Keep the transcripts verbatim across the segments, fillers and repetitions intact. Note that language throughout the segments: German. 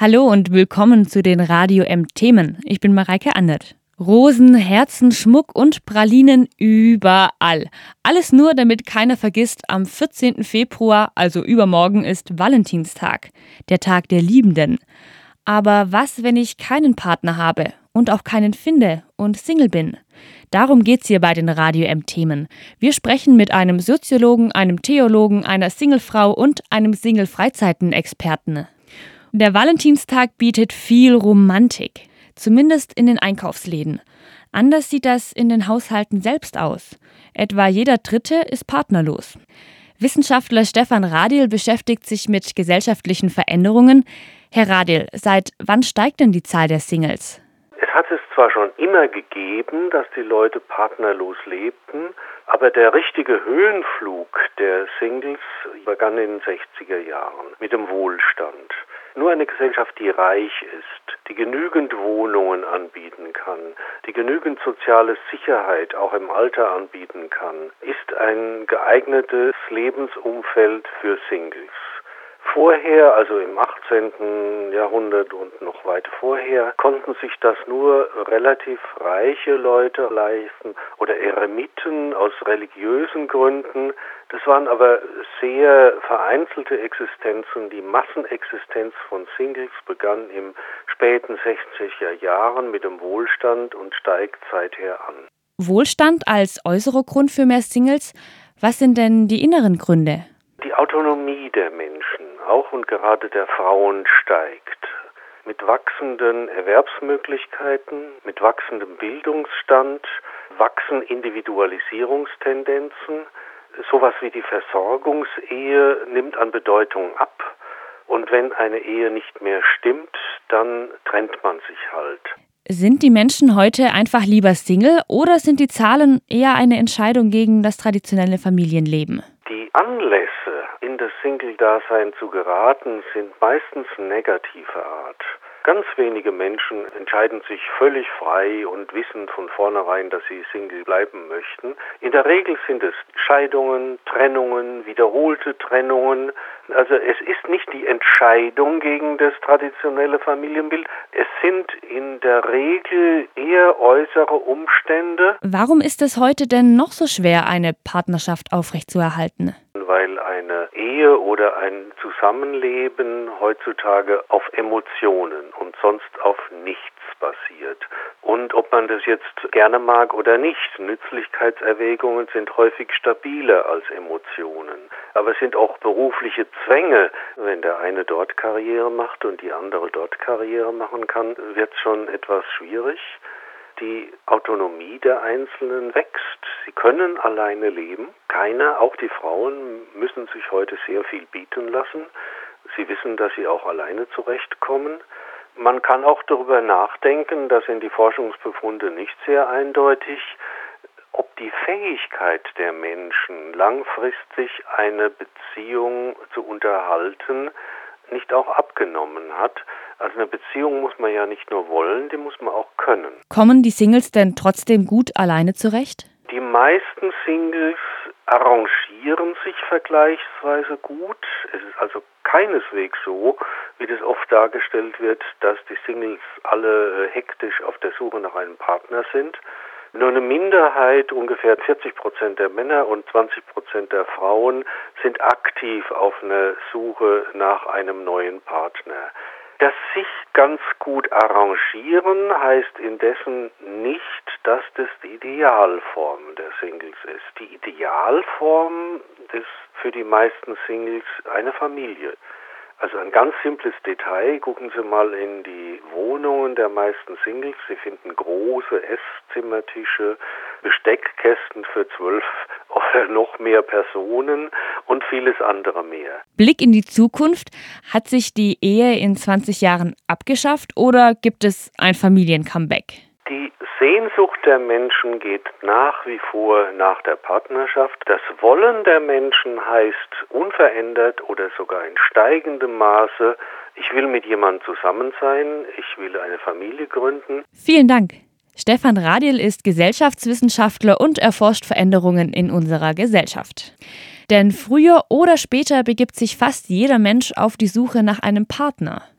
Hallo und willkommen zu den Radio M-Themen. Ich bin Mareike Andert. Rosen, Herzen, Schmuck und Pralinen überall. Alles nur, damit keiner vergisst, am vierzehnten Februar, also übermorgen, ist Valentinstag, der Tag der Liebenden. Aber was, wenn ich keinen Partner habe und auch keinen finde und Single bin? Darum geht's hier bei den Radio M-Themen. Wir sprechen mit einem Soziologen, einem Theologen, einer Singlefrau und einem Single-Freizeiten-Experten. Der Valentinstag bietet viel Romantik, zumindest in den Einkaufsläden. Anders sieht das in den Haushalten selbst aus. Etwa jeder Dritte ist partnerlos. Wissenschaftler Stefan Radiel beschäftigt sich mit gesellschaftlichen Veränderungen. Herr Radiel, seit wann steigt denn die Zahl der Singles? Es hat es zwar schon immer gegeben, dass die Leute partnerlos lebten, aber der richtige Höhenflug der Singles begann in den sechziger Jahren mit dem Wohlstand. Nur eine Gesellschaft, die reich ist, die genügend Wohnungen anbieten kann, die genügend soziale Sicherheit auch im Alter anbieten kann, ist ein geeignetes Lebensumfeld für Singles. Vorher, also im achtzehnten Jahrhundert und noch weit vorher, konnten sich das nur relativ reiche Leute leisten oder Eremiten aus religiösen Gründen. Das waren aber sehr vereinzelte Existenzen. Die Massenexistenz von Singles begann im späten sechziger Jahren mit dem Wohlstand und steigt seither an. Wohlstand als äußerer Grund für mehr Singles? Was sind denn die inneren Gründe? Die Autonomie der Menschen, auch und gerade der Frauen, steigt. Mit wachsenden Erwerbsmöglichkeiten, mit wachsendem Bildungsstand wachsen Individualisierungstendenzen. Sowas wie die Versorgungsehe nimmt an Bedeutung ab. Und wenn eine Ehe nicht mehr stimmt, dann trennt man sich halt. Sind die Menschen heute einfach lieber Single oder sind die Zahlen eher eine Entscheidung gegen das traditionelle Familienleben? Die Anlässe, in das Single-Dasein zu geraten, sind meistens negativer Art. Ganz wenige Menschen entscheiden sich völlig frei und wissen von vornherein, dass sie Single bleiben möchten. In der Regel sind es Scheidungen, Trennungen, wiederholte Trennungen. Also es ist nicht die Entscheidung gegen das traditionelle Familienbild. Es sind in der Regel eher äußere Umstände. Warum ist es heute denn noch so schwer, eine Partnerschaft aufrechtzuerhalten? Weil eine Ehe oder ein Zusammenleben heutzutage auf Emotionen und sonst auf nichts basiert. Und ob man das jetzt gerne mag oder nicht, Nützlichkeitserwägungen sind häufig stabiler als Emotionen. Aber es sind auch berufliche Zwänge. Wenn der eine dort Karriere macht und die andere dort Karriere machen kann, wird es schon etwas schwierig. Die Autonomie der Einzelnen wächst. Sie können alleine leben. Keiner, auch die Frauen, müssen sich heute sehr viel bieten lassen. Sie wissen, dass sie auch alleine zurechtkommen. Man kann auch darüber nachdenken, das sind die Forschungsbefunde nicht sehr eindeutig, ob die Fähigkeit der Menschen, langfristig eine Beziehung zu unterhalten, nicht auch abgenommen hat. Also eine Beziehung muss man ja nicht nur wollen, die muss man auch können. Kommen die Singles denn trotzdem gut alleine zurecht? Die meisten Singles arrangieren sich vergleichsweise gut. Es ist also keineswegs so, wie das oft dargestellt wird, dass die Singles alle hektisch auf der Suche nach einem Partner sind. Nur eine Minderheit, ungefähr vierzig Prozent der Männer und zwanzig Prozent der Frauen, sind aktiv auf einer Suche nach einem neuen Partner. Das sich ganz gut arrangieren heißt indessen nicht, dass das die Idealform der Singles ist. Die Idealform ist für die meisten Singles eine Familie. Also ein ganz simples Detail, gucken Sie mal in die Wohnungen der meisten Singles. Sie finden große Esszimmertische, Besteckkästen für zwölf oder noch mehr Personen und vieles andere mehr. Blick in die Zukunft. Hat sich die Ehe in zwanzig Jahren abgeschafft oder gibt es ein Familiencomeback? Die Sehnsucht der Menschen geht nach wie vor nach der Partnerschaft. Das Wollen der Menschen heißt unverändert oder sogar in steigendem Maße, ich will mit jemandem zusammen sein, ich will eine Familie gründen. Vielen Dank. Stefan Radiel ist Gesellschaftswissenschaftler und erforscht Veränderungen in unserer Gesellschaft. Denn früher oder später begibt sich fast jeder Mensch auf die Suche nach einem Partner.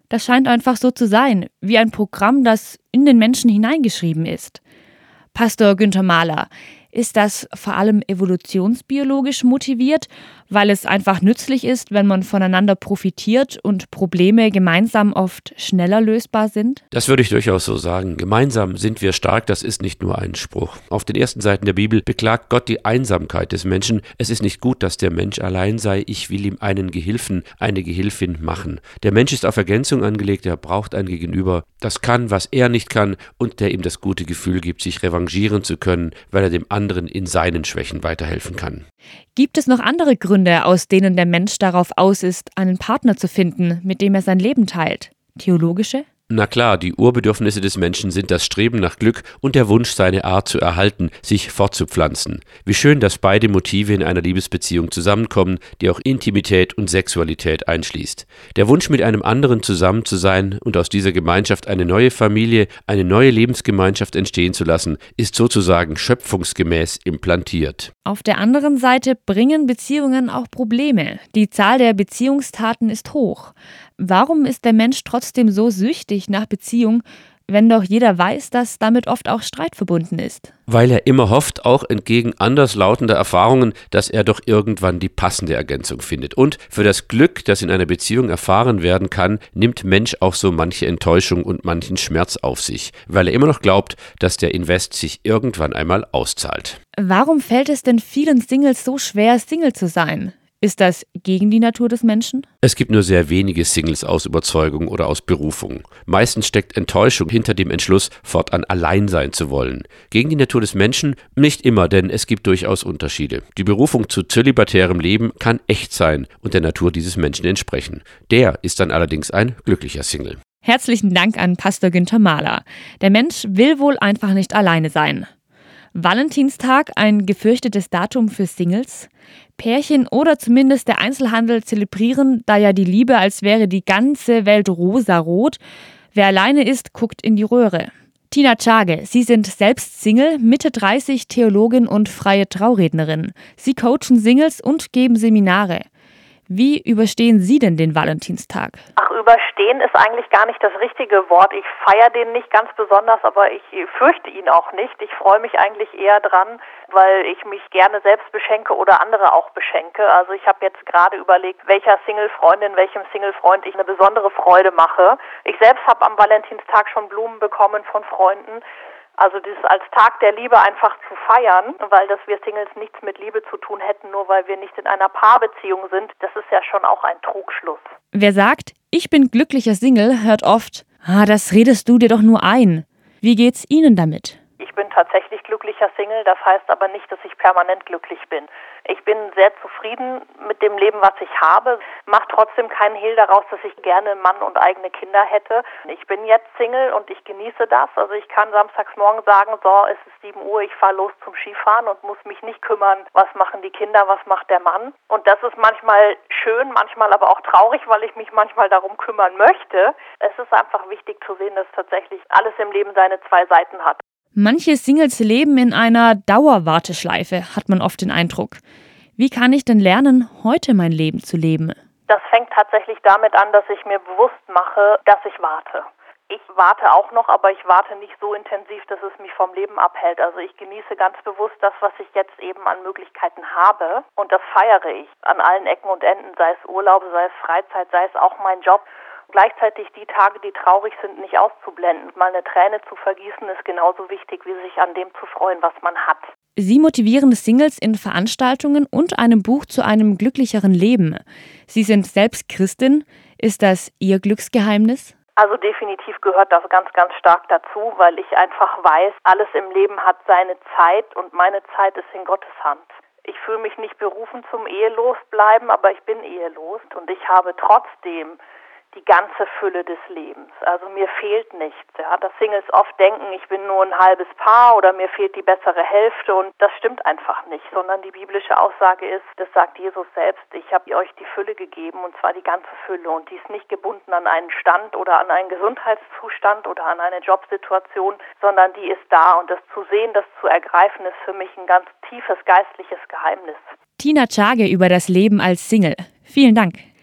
Das scheint einfach so zu sein, wie ein Programm, das in den Menschen hineingeschrieben ist. Pastor Günther Mahler, ist das vor allem evolutionsbiologisch motiviert, weil es einfach nützlich ist, wenn man voneinander profitiert und Probleme gemeinsam oft schneller lösbar sind? Das würde ich durchaus so sagen. Gemeinsam sind wir stark, das ist nicht nur ein Spruch. Auf den ersten Seiten der Bibel beklagt Gott die Einsamkeit des Menschen. Es ist nicht gut, dass der Mensch allein sei. Ich will ihm einen Gehilfen, eine Gehilfin machen. Der Mensch ist auf Ergänzung angelegt, er braucht ein Gegenüber, das kann, was er nicht kann und der ihm das gute Gefühl gibt, sich revanchieren zu können, weil er dem anderen in seinen Schwächen weiterhelfen kann. Gibt es noch andere Gründe, aus denen der Mensch darauf aus ist, einen Partner zu finden, mit dem er sein Leben teilt? Theologische? Na klar, die Urbedürfnisse des Menschen sind das Streben nach Glück und der Wunsch, seine Art zu erhalten, sich fortzupflanzen. Wie schön, dass beide Motive in einer Liebesbeziehung zusammenkommen, die auch Intimität und Sexualität einschließt. Der Wunsch, mit einem anderen zusammen zu sein und aus dieser Gemeinschaft eine neue Familie, eine neue Lebensgemeinschaft entstehen zu lassen, ist sozusagen schöpfungsgemäß implantiert. Auf der anderen Seite bringen Beziehungen auch Probleme. Die Zahl der Beziehungstaten ist hoch. Warum ist der Mensch trotzdem so süchtig nach Beziehung, wenn doch jeder weiß, dass damit oft auch Streit verbunden ist? Weil er immer hofft, auch entgegen anderslautender Erfahrungen, dass er doch irgendwann die passende Ergänzung findet. Und für das Glück, das in einer Beziehung erfahren werden kann, nimmt Mensch auch so manche Enttäuschung und manchen Schmerz auf sich, weil er immer noch glaubt, dass der Invest sich irgendwann einmal auszahlt. Warum fällt es denn vielen Singles so schwer, Single zu sein? Ist das gegen die Natur des Menschen? Es gibt nur sehr wenige Singles aus Überzeugung oder aus Berufung. Meistens steckt Enttäuschung hinter dem Entschluss, fortan allein sein zu wollen. Gegen die Natur des Menschen? Nicht immer, denn es gibt durchaus Unterschiede. Die Berufung zu zölibatärem Leben kann echt sein und der Natur dieses Menschen entsprechen. Der ist dann allerdings ein glücklicher Single. Herzlichen Dank an Pastor Günther Mahler. Der Mensch will wohl einfach nicht alleine sein. Valentinstag, ein gefürchtetes Datum für Singles. Pärchen oder zumindest der Einzelhandel zelebrieren da ja die Liebe, als wäre die ganze Welt rosarot. Wer alleine ist, guckt in die Röhre. Tina Tschage, Sie sind selbst Single, Mitte dreißig, Theologin und freie Traurednerin. Sie coachen Singles und geben Seminare. Wie überstehen Sie denn den Valentinstag? Ach, überstehen ist eigentlich gar nicht das richtige Wort. Ich feiere den nicht ganz besonders, aber ich fürchte ihn auch nicht. Ich freue mich eigentlich eher dran, weil ich mich gerne selbst beschenke oder andere auch beschenke. Also ich habe jetzt gerade überlegt, welcher Single-Freundin, welchem Single-Freund ich eine besondere Freude mache. Ich selbst habe am Valentinstag schon Blumen bekommen von Freunden. Also dieses als Tag der Liebe einfach zu feiern, weil dass wir Singles nichts mit Liebe zu tun hätten, nur weil wir nicht in einer Paarbeziehung sind, das ist ja schon auch ein Trugschluss. Wer sagt, ich bin glücklicher Single, hört oft, ah, das redest du dir doch nur ein. Wie geht's Ihnen damit? Ich bin tatsächlich glücklicher Single, das heißt aber nicht, dass ich permanent glücklich bin. Ich bin sehr zufrieden mit dem Leben, was ich habe, mache trotzdem keinen Hehl daraus, dass ich gerne einen Mann und eigene Kinder hätte. Ich bin jetzt Single und ich genieße das. Also ich kann samstags morgen sagen, so, es ist sieben Uhr, ich fahre los zum Skifahren und muss mich nicht kümmern, was machen die Kinder, was macht der Mann. Und das ist manchmal schön, manchmal aber auch traurig, weil ich mich manchmal darum kümmern möchte. Es ist einfach wichtig zu sehen, dass tatsächlich alles im Leben seine zwei Seiten hat. Manche Singles leben in einer Dauerwarteschleife, hat man oft den Eindruck. Wie kann ich denn lernen, heute mein Leben zu leben? Das fängt tatsächlich damit an, dass ich mir bewusst mache, dass ich warte. Ich warte auch noch, aber ich warte nicht so intensiv, dass es mich vom Leben abhält. Also ich genieße ganz bewusst das, was ich jetzt eben an Möglichkeiten habe. Und das feiere ich an allen Ecken und Enden, sei es Urlaub, sei es Freizeit, sei es auch mein Job. Gleichzeitig die Tage, die traurig sind, nicht auszublenden. Mal eine Träne zu vergießen, ist genauso wichtig, wie sich an dem zu freuen, was man hat. Sie motivieren Singles in Veranstaltungen und einem Buch zu einem glücklicheren Leben. Sie sind selbst Christin. Ist das Ihr Glücksgeheimnis? Also definitiv gehört das ganz, ganz stark dazu, weil ich einfach weiß, alles im Leben hat seine Zeit und meine Zeit ist in Gottes Hand. Ich fühle mich nicht berufen zum Ehelosbleiben, aber ich bin ehelos und ich habe trotzdem die ganze Fülle des Lebens. Also mir fehlt nichts. Ja. Dass Singles oft denken, ich bin nur ein halbes Paar oder mir fehlt die bessere Hälfte und das stimmt einfach nicht, sondern die biblische Aussage ist, das sagt Jesus selbst, ich habe euch die Fülle gegeben und zwar die ganze Fülle und die ist nicht gebunden an einen Stand oder an einen Gesundheitszustand oder an eine Jobsituation, sondern die ist da und das zu sehen, das zu ergreifen, ist für mich ein ganz tiefes geistliches Geheimnis. Tina Tschage über das Leben als Single. Vielen Dank.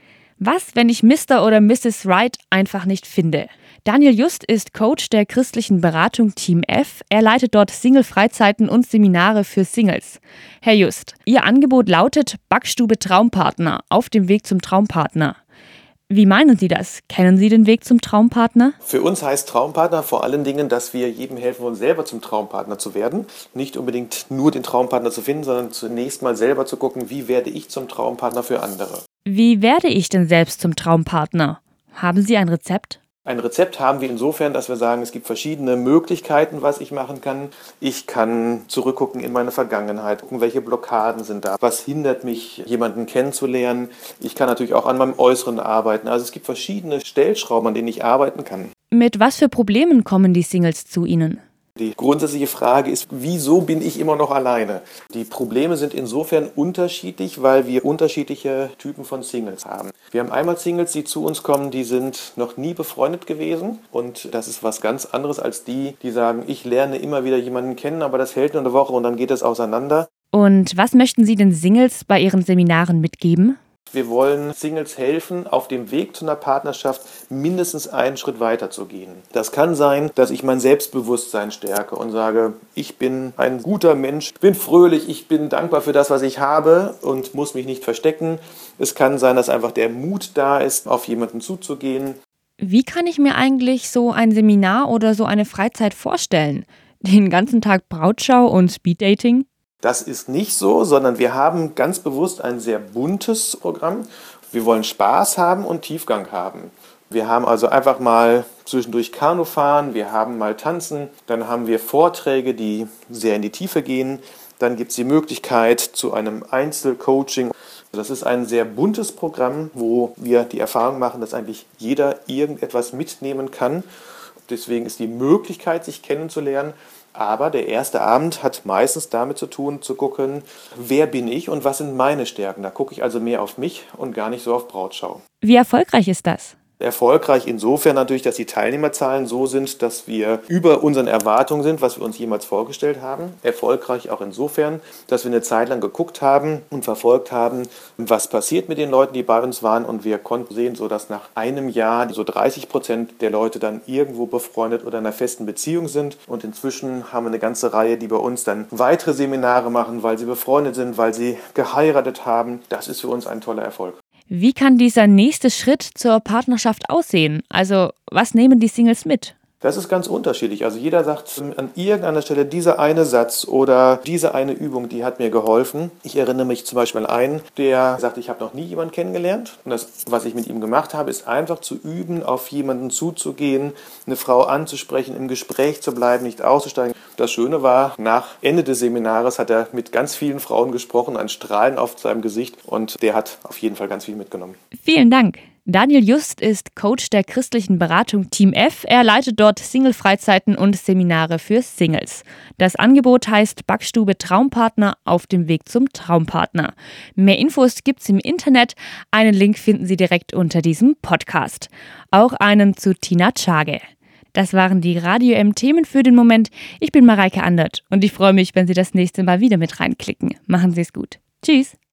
Was, wenn ich Mister oder Misses Right einfach nicht finde? Daniel Just ist Coach der christlichen Beratung Team F. Er leitet dort Single-Freizeiten und Seminare für Singles. Herr Just, Ihr Angebot lautet Backstube Traumpartner auf dem Weg zum Traumpartner. Wie meinen Sie das? Kennen Sie den Weg zum Traumpartner? Für uns heißt Traumpartner vor allen Dingen, dass wir jedem helfen wollen, selber zum Traumpartner zu werden. Nicht unbedingt nur den Traumpartner zu finden, sondern zunächst mal selber zu gucken, wie werde ich zum Traumpartner für andere. Wie werde ich denn selbst zum Traumpartner? Haben Sie ein Rezept? Ein Rezept haben wir insofern, dass wir sagen, es gibt verschiedene Möglichkeiten, was ich machen kann. Ich kann zurückgucken in meine Vergangenheit, gucken, welche Blockaden sind da, was hindert mich, jemanden kennenzulernen. Ich kann natürlich auch an meinem Äußeren arbeiten. Also es gibt verschiedene Stellschrauben, an denen ich arbeiten kann. Mit was für Problemen kommen die Singles zu Ihnen? Die grundsätzliche Frage ist, wieso bin ich immer noch alleine? Die Probleme sind insofern unterschiedlich, weil wir unterschiedliche Typen von Singles haben. Wir haben einmal Singles, die zu uns kommen, die sind noch nie befreundet gewesen. Und das ist was ganz anderes als die, die sagen, ich lerne immer wieder jemanden kennen, aber das hält nur eine Woche und dann geht es auseinander. Und was möchten Sie den Singles bei Ihren Seminaren mitgeben? Wir wollen Singles helfen, auf dem Weg zu einer Partnerschaft mindestens einen Schritt weiter zu gehen. Das kann sein, dass ich mein Selbstbewusstsein stärke und sage, ich bin ein guter Mensch, bin fröhlich, ich bin dankbar für das, was ich habe und muss mich nicht verstecken. Es kann sein, dass einfach der Mut da ist, auf jemanden zuzugehen. Wie kann ich mir eigentlich so ein Seminar oder so eine Freizeit vorstellen? Den ganzen Tag Brautschau und Speeddating? Das ist nicht so, sondern wir haben ganz bewusst ein sehr buntes Programm. Wir wollen Spaß haben und Tiefgang haben. Wir haben also einfach mal zwischendurch Kanu fahren, wir haben mal Tanzen, dann haben wir Vorträge, die sehr in die Tiefe gehen. Dann gibt es die Möglichkeit zu einem Einzelcoaching. Das ist ein sehr buntes Programm, wo wir die Erfahrung machen, dass eigentlich jeder irgendetwas mitnehmen kann. Deswegen ist die Möglichkeit, sich kennenzulernen. Aber der erste Abend hat meistens damit zu tun, zu gucken, wer bin ich und was sind meine Stärken. Da gucke ich also mehr auf mich und gar nicht so auf Brautschau. Wie erfolgreich ist das? Erfolgreich insofern natürlich, dass die Teilnehmerzahlen so sind, dass wir über unseren Erwartungen sind, was wir uns jemals vorgestellt haben. Erfolgreich auch insofern, dass wir eine Zeit lang geguckt haben und verfolgt haben, was passiert mit den Leuten, die bei uns waren. Und wir konnten sehen, so dass nach einem Jahr so dreißig Prozent der Leute dann irgendwo befreundet oder in einer festen Beziehung sind. Und inzwischen haben wir eine ganze Reihe, die bei uns dann weitere Seminare machen, weil sie befreundet sind, weil sie geheiratet haben. Das ist für uns ein toller Erfolg. Wie kann dieser nächste Schritt zur Partnerschaft aussehen? Also, was nehmen die Singles mit? Das ist ganz unterschiedlich. Also jeder sagt an irgendeiner Stelle, dieser eine Satz oder diese eine Übung, die hat mir geholfen. Ich erinnere mich zum Beispiel an einen, der sagt, ich habe noch nie jemanden kennengelernt. Und das, was ich mit ihm gemacht habe, ist einfach zu üben, auf jemanden zuzugehen, eine Frau anzusprechen, im Gespräch zu bleiben, nicht auszusteigen. Das Schöne war, nach Ende des Seminars hat er mit ganz vielen Frauen gesprochen, ein Strahlen auf seinem Gesicht, und der hat auf jeden Fall ganz viel mitgenommen. Vielen Dank. Daniel Just ist Coach der christlichen Beratung Team F. Er leitet dort Single-Freizeiten und Seminare für Singles. Das Angebot heißt Backstube Traumpartner auf dem Weg zum Traumpartner. Mehr Infos gibt's im Internet. Einen Link finden Sie direkt unter diesem Podcast. Auch einen zu Tina Tschage. Das waren die Radio M-Themen für den Moment. Ich bin Mareike Andert und ich freue mich, wenn Sie das nächste Mal wieder mit reinklicken. Machen Sie es gut. Tschüss.